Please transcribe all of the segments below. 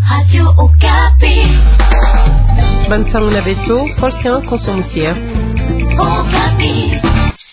Radio Okapi. Bansango na beto, Volcan Consomusier. Okapi.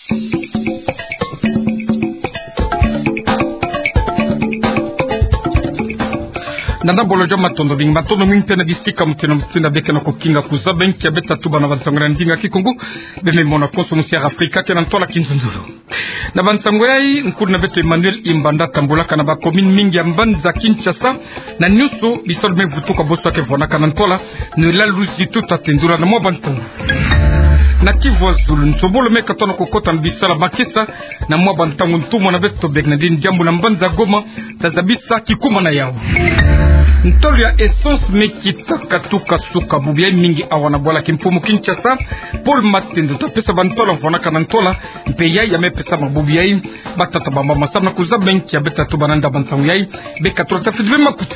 Nanda bolojo matondo mingi pena bisika mutina beke na kokinga kuza benki abeta tuba na bansangura ndinga kikongo beme mona Consomusier Afrika kena ntola kinzunzulu na bansangura yi nkuru na beto Emmanuel Imbanda tambola kana ba commune mingi ya Mbanza Kinshasa na nyuso bisolme vutuka boso ke vona kana ntola ne la luzitu tatendura na mo bantu na Kivu Zulu ntobolo meka tono kokota mbisala bakisa na mwa bantangu ntumo na beto begnadin jambu na Mbanza Goma tazabisa kikuma na yao ntolo ya essence mekita katuka suka bubia mingi awana bola kimpumu Kinshasa Paul Matendo tapesa bantola mfona kana ntola mpeya ya mepesa mabubia yi batata bamba masana kuza benki ya beta tu bananda bantangu yai beka trota fidwe makutu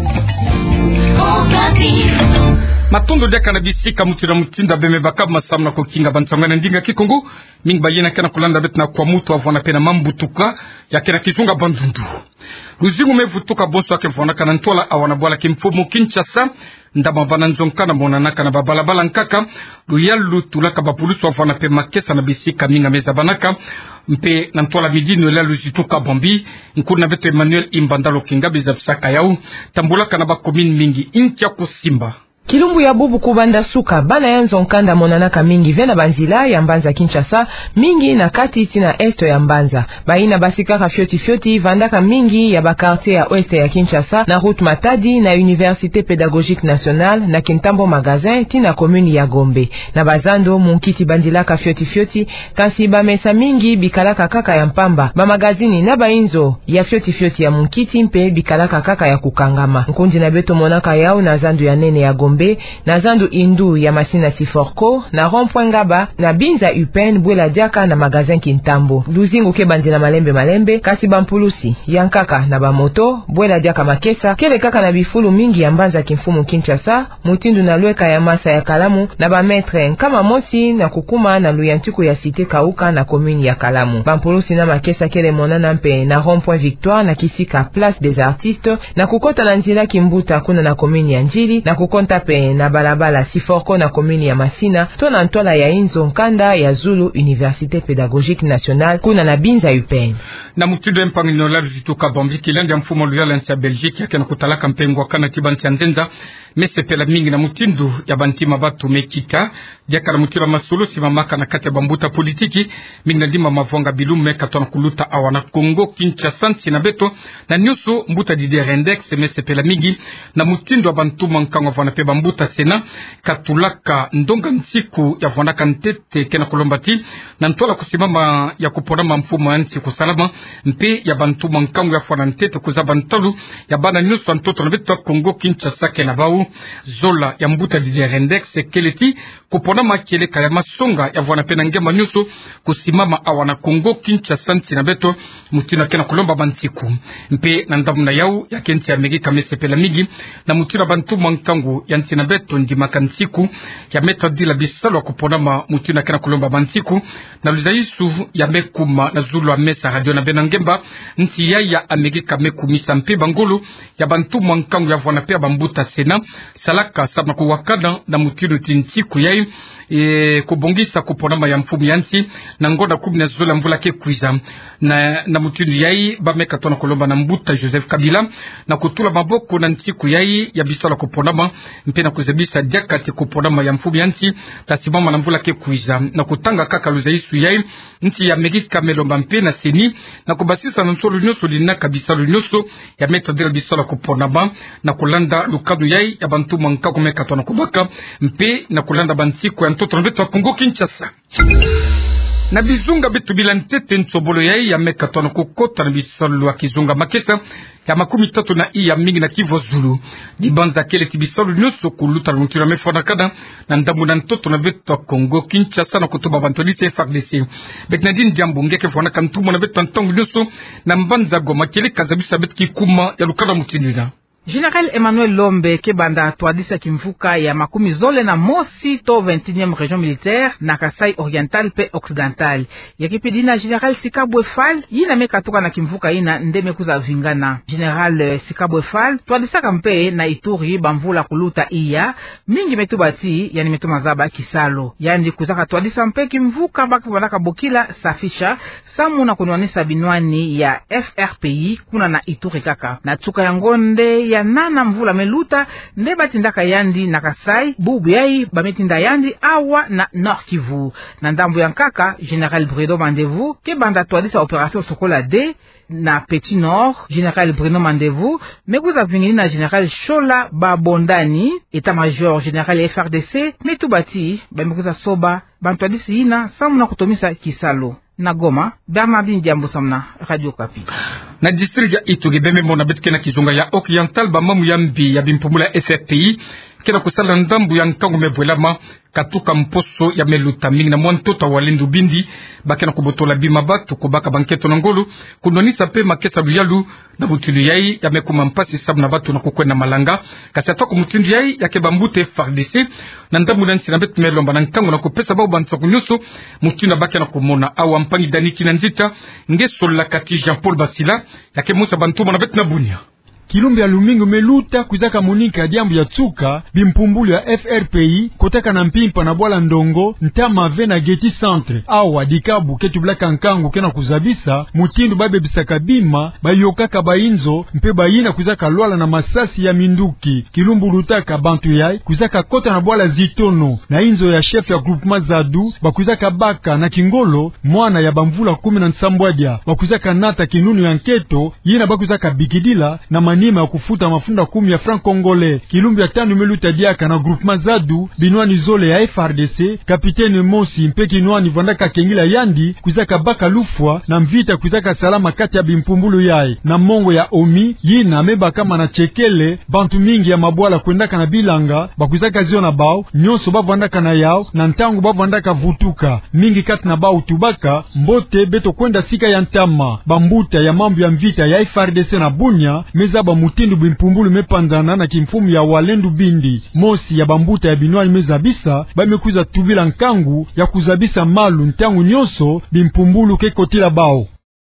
matondo dia kana bisika mutira mutinda beme bakab masamna ko kinga bantangana ndinga kikongo mingi bayena kana kulanda betna kwa mutu avona pena mambutuka ya kena kitunga bandundu luzingu mevutuka bonso ake vona kana ntola awana bola kimfumu Kinshasa ndaba bananzonkana monana kana babalabala nkaka luyalu tulaka bapulusu avona pe makesa na bisika minga meza banaka mpe na ntola midino la luzituka bombi nkuna beto Emmanuel Imbanda lokinga bizabsaka yau tambula kana ba commune mingi inkia kusimba Kilumbu ya bubu kubanda suka bana yanzo nkanda monanaka mingi vena banzila ya Mbanza Kinshasa mingi na kati tina esto ya Mbanza baina basikaka fioti vandaka mingi ya bakartier ya oeste ya Kinshasa na route Matadi na Université Pédagogique Nationale na Kintambo Magazin tina commune ya Gombe na bazando munkiti bandilaka fioti kasi bamesa mingi bikalaka kaka ya Mpamba ba magazini na bainzo ya fioti ya munkiti mpe bikalaka kaka ya kukangama nkunji na beto monaka yao na zandu ya nene ya Gombe na zandu indu ya masina Siforko na rond-point Ngaba na Binza Upen bwela diaka na magazin Kintambo luzingu ke bandina malembe kasi bampulusi yankaka na bamoto bwela diaka makesa kele kaka na bifulu mingi ya Mbanza kimfumu Kinshasa mutindu na lweka ya masa ya Kalamu na bametre nkama mosi na kukuma na luyantiku ya Cité Kauka na commune ya Kalamu bampulusi na makesa kele monana mpe na rond-point Victoire na kisika place des artistes na kukota na nzila Kimbuta kuna na commune ya Njili na kukonta na balabala Siforko na commune ya Masina to na ntola ya Inzo nkanda ya Zulu Université Pédagogique Nationale kuna na Binza Upen na mutido mpangino la zituka bombi kilende mfumo luyala nsia Belgique yake na kutalaka mpengo kana kibanti nzenza mesepela mingi na mutindu ya bantima batu mekika diaka na mutira masolo simamaka na kati ya bambuta politiki mingi na dima mavonga bilume katona kuluta awana Kongo Kinshasa na beto na nyuso mbuta dider index mesepela mingi na mutindu ya bantuma nkango vana pe bambuta sena katulaka ndonga nsiku ya vonaka ntete kena kolombati na ntola kusimama ya kupona mfumo ya nsiku salama mpe ya bantuma nkango ya fwana ntete kuzaba ntalu ya bana nyuso ntoto na beto Kongo Kinshasa kena bau zola ya mbuta dider index keleti kupona makele kaya masonga ya vwana pena ngema nyuso kusimama awana Kongo Kinshasa na beto mutina kena kulomba bansiku mpe na ndamu na yau ya kenti ya Amerika mesepela mingi na mutina bantuma nkango ya ntina beto ndima kansiku ya metodi la bisalo kupona mutina kena kulomba bansiku na luzaisu ya mekuma na zulu wa mesa radio na benangemba nti ya Amerika mekumisa mpe bangulu ya bantuma nkango ya vwana pea bambuta sena salaka sabna kuwakana na mutino tintiku yai kubongisa kuponama ya mfumu yansi na ngoda kubina zola mvula ke kuiza na mutino yai bameka tona kolomba na mbuta Joseph Kabila na kutula maboko na ntiku yai ya bisala kuponama mpena kuzebisa diakati kuponama ya mfumu yansi tasimama na mvula ke kuiza na kutanga kaka luzaisu yai nti ya Amerika melomba mpena seni na kubasisa na nsolo nyoso lina kabisa lunyoso ya metadira bisala kuponama na kulanda lukadu yai ya bantuma nkako meka tona kubaka mpe na kulanda bantiku ya ntoto na beto wa Kongo Kinshasa na bizunga betu bila ntete nsobolo yai ya meka tona kukota na bisalo wa kizunga makesa ya 30 na iya mingi na Kivu Zulu dibanza kele kibisalo nyoso kuluta luntira mefona kada na ndamu na ntoto na beto wa Kongo Kinshasa na kutuba bantolise FARDC Beknadine Diambo ngeke fona kantumo na beto ntongo nyoso na Mbanza Goma kele kazabisa betu kikuma ya lukada mutindina General Emmanuel Lombe kebanda twadisa kimvuka ya makumi zole na mosi to 21e région militaire na Kasai Oriental pe Occidental. Yakipidina General Sikabwe Fall yina mekatoka na kimvuka ina ndeme kuza vingana. General Sikabwe Fall twadisa kampe na Ituri bamvula kuluta iya mingi metubati yani metumazaba kisalo. Yani kuzaka twadisa mpe kimvuka baka bandaka bokila safisha samu na kunwanisa binwani ya FRPI kuna na Ituri kaka. Na tuka ya ngonde ya nana mvula meluta nde batindaka yandi na Kasai bubu yai bametinda yandi awa na Nord Kivu na ndambu ya nkaka General Bruno Mandevu ke banda twadisa operation Sokola D na Petit Nord General Bruno Mandevu meguza vingini na General Shola Babondani Etat-Major General FRDC metubati bameguza soba bantwadisi ina samu na kutomisa kisalo. Na Goma, Bernardine Diambo Samna, Radio Kapi. Na district ya Ituri beme mona betkena kizunga ya Oriental ba mamu yambi ya bimpumula FRPI kena kusala ndambu ya nkangu mebwelama katuka mposo ya meluta mingi na mwantota walendu bindi bakena kubotola bima batu kubaka banketo na ngolu kundonisa pe makesa luyalu na butulu yai ya mekuma mpasi sabu na batu na kukwena malanga kasi atako mutindu yai ya kebambute FARDC na ndambu na nsi na betu melomba na nkangu na kupesa bao bantoku nyusu mutindu na bakena kumona awa mpangi daniki na nzita ngesola kati Jean-Paul Basila ya kemusa bantuma na betu na bunia. Kilumbi ya Lumingo meluta kuzaka munika diambu ya tsuka bimpumbulu ya FRPI kotaka na mpimpa na bwala ndongo ntama ve na Geti Centre awa dikabu ketu blaka nkangu kena kuzabisa mutindu babe bisaka bima bayokaka bainzo mpe bayina kuzaka lwala na masasi ya minduki. Kilumbu lutaka bantu yai kuzaka kota na bwala zitono na inzo ya chef ya groupement Zadu bakuzaka baka na Kingolo mwana ya bamvula 17 bakuzaka nata kinunu ya nketo yina bakuzaka bikidila na nima ya kufuta mafunda 10 ya franc congolais. Kilumbi ya tanu meluta diaka na groupement Zadu binwani zole ya FRDC kapitene Mosi mpe kinwani vandaka kengila yandi kuzaka baka lufwa na mvita kuzaka salama kati ya bimpumbulu yae na mongo ya Omi yina meba kama na chekele bantu mingi ya mabwala kwendaka na bilanga bakuzaka zio na bao nyonso bavandaka na yao na ntangu bavandaka vutuka mingi kati na bao tubaka mbote beto kwenda sika ya ntama bambuta ya mambo ya mvita ya FRDC na Bunya meza mutindu bimpumbulu mepanzana na kimfumu ya walendu bindi Mosi ya bambuta ya binwani mezabisa bamekuza tubila nkangu ya kuzabisa malu ntangu nyonso bimpumbulu kekotila bao.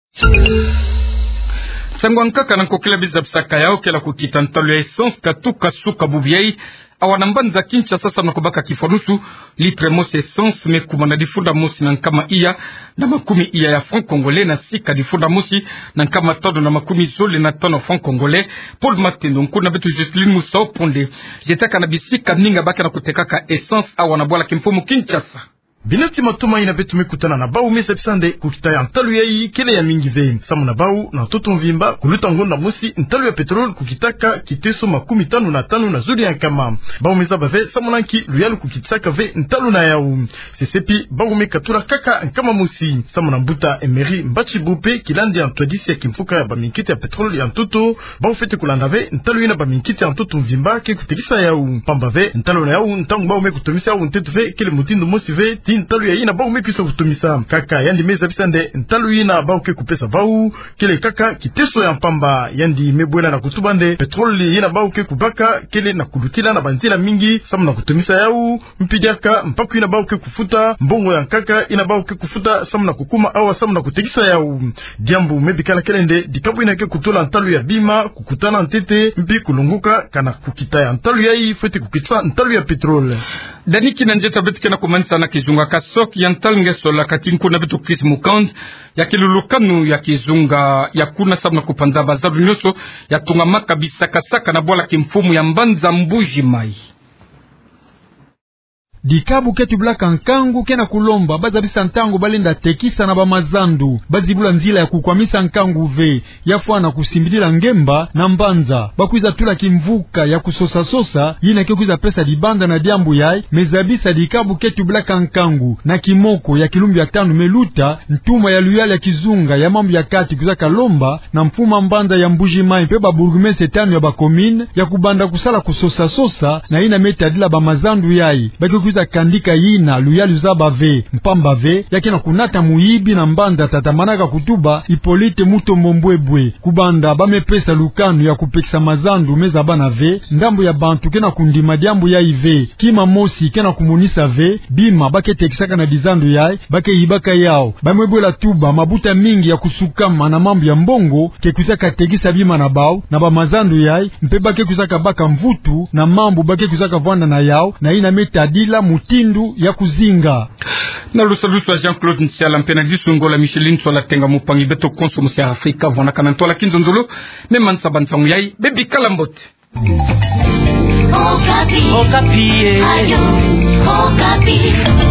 Sangwa nkaka na kokela bizabisaka yao kela kukita ntalo ya essence katuka suka bubiai awanambanza Kinshasa sasa nakubaka kifonusu litre mosi essence mekuma na difunda mosi na nkama iya na makumi iya ya franc congolais na sika difunda mosi na nkama todo na makumi zole na tono franc congolais. Paul Matendo nkuna betu Joseline Moussa Ponde jetaka na bisika ninga baka na kutekaka essence awanabwala kimfumu Kinshasa. Binati matuma ina betu mekutana na bau mesa bisande kukita ya ntalu ya hii kele ya mingi vei samu na bau na toto mvimba kuluta ngonda musi ntalu ya petrol kukitaka kiteso 15 na zuri ya nkama bau mesa bave samu nanki luyalu kukitaka ve ntalu na yau sesepi bau mekatura kaka nkama musi samu na mbuta emeri mbachi bupe kilandi ya ntwadisi ya kimfuka ya baminkiti ya petrol ya ntoto bau fete kulanda ve ntalu ina baminkiti ya ntoto mvimba ke kutelisa yau pamba ve ntalu na yau ntangu bau mekutomisa yau ntetu ve kele mutindu musi ve ntalu ya ina bau mekisa kutumisa kaka yandi meza bisande ntalu ina bau ke kupesa bau kele kaka kiteso ya mpamba yandi mebwela na kutubande petroli ina bau ke kubaka kele na kulutila na banzila mingi samu na kutumisa yau mpidaka mpaku ina bau ke kufuta mbongo ya kaka ina bau ke kufuta samu na kukuma awa samu na kutegisa yau diambu mebikala kelende dikabu ina ke kutola ntalu ya bima kukutana ntete mpi kulunguka kana kukita ya ntalu ya hii fete kukitsa ntalu ya petroli daniki na njeta betu kena kumanisa na kizunga kasok ya ntalu ngesola katinko na betu Chris Mukand ya kilulukanu ya kizunga ya kuna sabu na kupanza bazaru nyoso ya tungamaka bisakasaka na bola kimfumu ya mbanza mbuji mai. Dikabu ketu blaka nkangu kena kulomba bazabisa ntangu balenda tekisa na bamazandu bazibula nzila ya kukwamisa nkangu ve yafwana kusimbidila ngemba na mbanza bakuiza tula kimvuka ya kusosa yina kekuiza pesa dibanda na diambu yai mezabisa dikabu ketu blaka nkangu na kimoko ya kilumbi ya tanu meluta ntuma ya luyali ya kizunga ya mambu ya kati kuzaka lomba na mfuma mbanza ya mbuji mai mpe baburgumese tanu ya bakomine ya kubanda kusala kusosa na ina metadila bamazandu yai bakikuiza kuiza kandika yina luyalu za bave mpamba ve yake na kunata muibi na mbanda tatamanaka kutuba Ipolite Mutombo Mbwebwe kubanda bamepesa lukanu ya kupekisa mazandu meza bana ve ndambo ya bantu kena kundima diambu ya ive kima mosi kena kumunisa ve bima bake tekisaka na dizandu yai bake ibaka yao bamwebwela tuba mabuta mingi ya kusukama na mambo ya mbongo ke kuzaka tegisa bima na bao na ba mazandu yai mpe bake kuzaka baka mvutu na mambo bake kuzaka vanda na yao na ina metadila mutindu ya kuzinga na lusalusu Jean-Claude Ntiala mpena disungola Micheline Sola tenga mupangi beto konsomusi ya Afrika vona kanantola kinzonzolo meman sabansangu yai bebi kalambote Okapi. Okapi. Ayo. Okapi.